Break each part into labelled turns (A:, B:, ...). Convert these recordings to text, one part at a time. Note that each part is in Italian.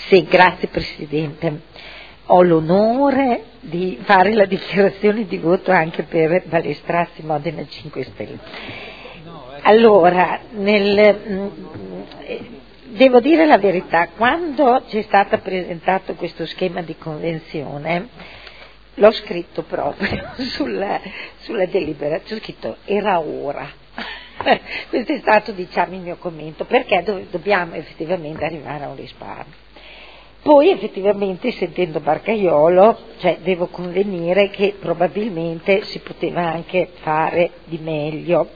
A: Sì, grazie Presidente. Ho l'onore di fare la dichiarazione di voto anche per Balestrazzi Modena 5 Stelle. Allora, devo dire la verità, quando ci è stato presentato questo schema di convenzione, l'ho scritto proprio sulla deliberazione, ho scritto era ora. Questo è stato, diciamo, il mio commento, perché dobbiamo effettivamente arrivare a un risparmio. Poi effettivamente, sentendo Barcaiolo, devo convenire che probabilmente si poteva anche fare di meglio.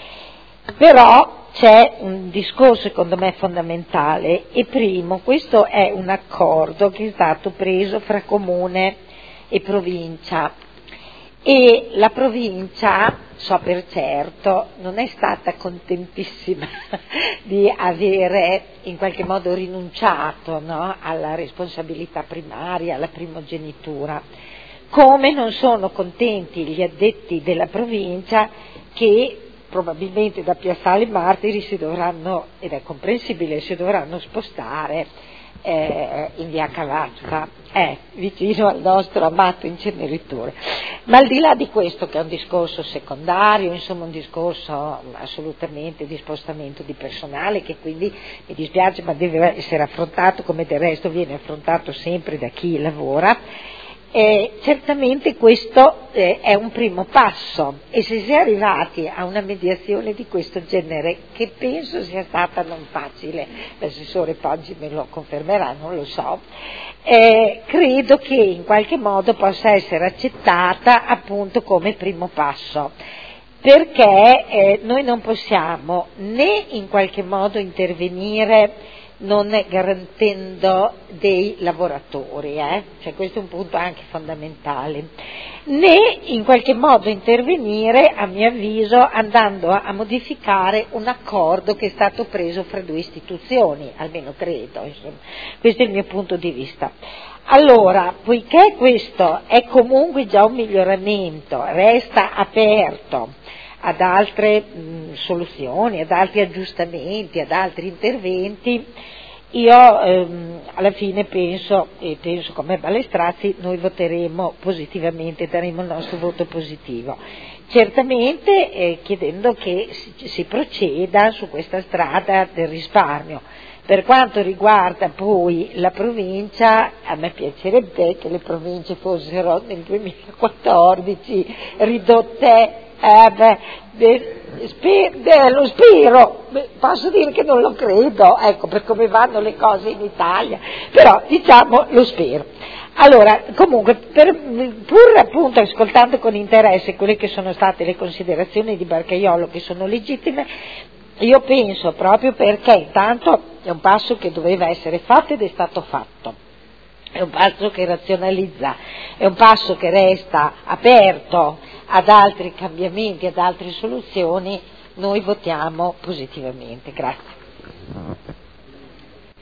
A: Però c'è un discorso secondo me fondamentale, e primo, questo è un accordo che è stato preso fra Comune e Provincia, e la Provincia, so per certo, non è stata contentissima di avere in qualche modo rinunciato, no, alla responsabilità primaria, alla primogenitura, come non sono contenti gli addetti della Provincia che probabilmente da Piazzale Martiri si dovranno, ed è comprensibile, si dovranno spostare in via Cavazza, vicino al nostro amato inceneritore. Ma al di là di questo, che è un discorso secondario, insomma un discorso assolutamente di spostamento di personale, che quindi mi dispiace ma deve essere affrontato, come del resto viene affrontato sempre da chi lavora, certamente questo è un primo passo, e se si è arrivati a una mediazione di questo genere, che penso sia stata non facile, l'assessore Poggi me lo confermerà, non lo so, credo che in qualche modo possa essere accettata appunto come primo passo, perché noi non possiamo né in qualche modo intervenire non garantendo dei lavoratori, questo è un punto anche fondamentale, né in qualche modo intervenire, a mio avviso, andando a modificare un accordo che è stato preso fra due istituzioni, almeno credo, insomma. Questo è il mio punto di vista. Allora, poiché questo è comunque già un miglioramento, resta aperto ad altre soluzioni, ad altri aggiustamenti, ad altri interventi, io alla fine penso come Balestrazzi, noi voteremo positivamente, daremo il nostro voto positivo, certamente chiedendo che si proceda su questa strada del risparmio. Per quanto riguarda poi la provincia, a me piacerebbe che le province fossero nel 2014 ridotte, lo spero, posso dire che non lo credo, per come vanno le cose in Italia, però diciamo lo spero. Allora, comunque, pur appunto ascoltando con interesse quelle che sono state le considerazioni di Barcaiolo, che sono legittime, io penso, proprio perché intanto è un passo che doveva essere fatto ed è stato fatto, è un passo che razionalizza, è un passo che resta aperto ad altri cambiamenti, ad altre soluzioni, noi votiamo positivamente. Grazie.